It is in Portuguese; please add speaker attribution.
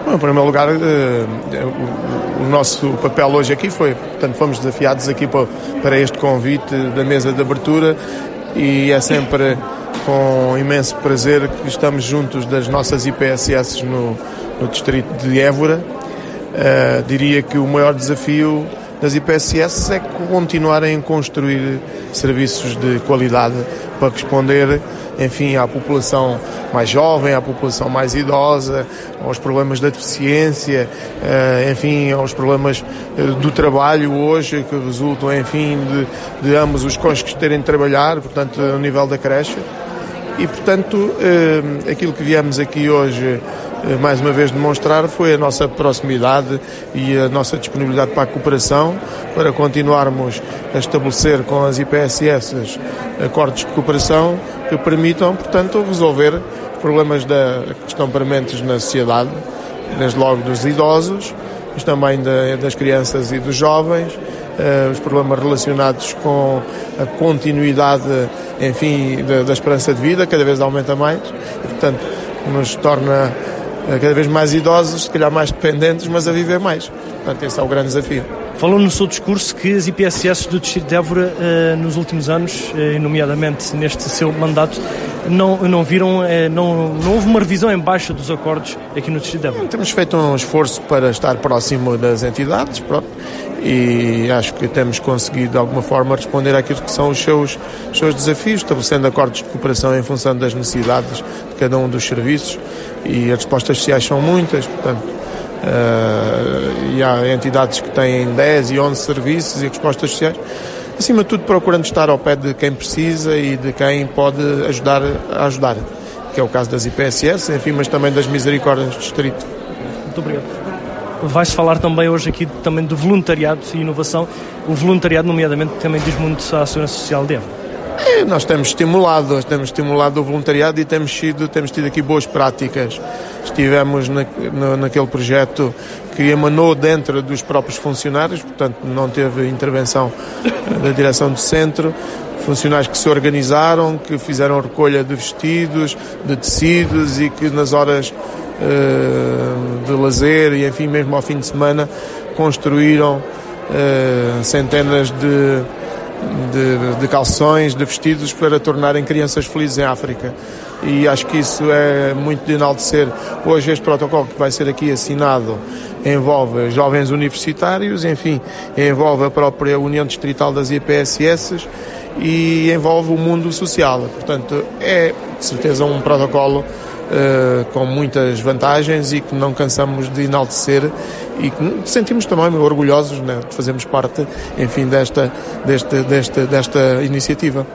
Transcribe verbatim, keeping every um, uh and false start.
Speaker 1: Bom, em primeiro lugar, o nosso papel hoje aqui foi, portanto, fomos desafiados aqui para este convite da mesa de abertura e é sempre com imenso prazer que estamos juntos das nossas I P S S no, no distrito de Évora. Uh, diria que o maior desafio das I P S S é continuarem a construir serviços de qualidade para responder, enfim, à população mais jovem, à população mais idosa, aos problemas da deficiência, enfim, aos problemas do trabalho hoje, que resultam, enfim, de, de ambos os cônjuges terem de trabalhar, portanto, ao nível da creche. E, portanto, aquilo que viemos aqui hoje mais uma vez demonstrar foi a nossa proximidade e a nossa disponibilidade para a cooperação, para continuarmos a estabelecer com as I P S S acordos de cooperação que permitam, portanto, resolver problemas da, que estão prementes na sociedade, desde logo dos idosos, mas também da, das crianças e dos jovens, uh, os problemas relacionados com a continuidade, enfim, da, da esperança de vida, cada vez aumenta mais, e, portanto, nos torna cada vez mais idosos, se calhar mais dependentes, mas a viver mais. Portanto, esse é o grande desafio.
Speaker 2: Falou no seu discurso que as I P S S do Distrito de Évora, eh, nos últimos anos, eh, nomeadamente neste seu mandato, não, não viram, eh, não, não houve uma revisão em baixa dos acordos aqui no Distrito de Évora.
Speaker 1: Temos feito um esforço para estar próximo das entidades, pronto, e acho que temos conseguido de alguma forma responder àquilo que são os seus, os seus desafios, estabelecendo acordos de cooperação em função das necessidades de cada um dos serviços, e as respostas sociais são muitas, portanto, Uh, e há entidades que têm dez e onze serviços e respostas sociais, acima de tudo procurando estar ao pé de quem precisa e de quem pode ajudar a ajudar, que é o caso das I P S S, enfim, mas também das misericórdias do distrito.
Speaker 2: Muito obrigado. Vai-se falar também hoje aqui também de voluntariado e inovação. O voluntariado, nomeadamente, também diz muito à Segurança Social de Évora.
Speaker 1: É, nós temos estimulado, nós temos estimulado o voluntariado e temos, sido, temos tido aqui boas práticas. Estivemos na, na, naquele projeto que emanou dentro dos próprios funcionários, portanto não teve intervenção da direção do centro, funcionários que se organizaram, que fizeram recolha de vestidos, de tecidos e que nas horas uh, de lazer e enfim mesmo ao fim de semana construíram uh, centenas de De, de calções, de vestidos para tornarem crianças felizes em África. E acho que isso é muito de enaltecer. Hoje este protocolo que vai ser aqui assinado envolve jovens universitários, enfim, envolve a própria União Distrital das I P S S e envolve o mundo social. Portanto, é de certeza um protocolo Uh, com muitas vantagens e que não cansamos de enaltecer e que sentimos também orgulhosos, né, de fazermos parte, enfim, desta, desta, desta, desta iniciativa.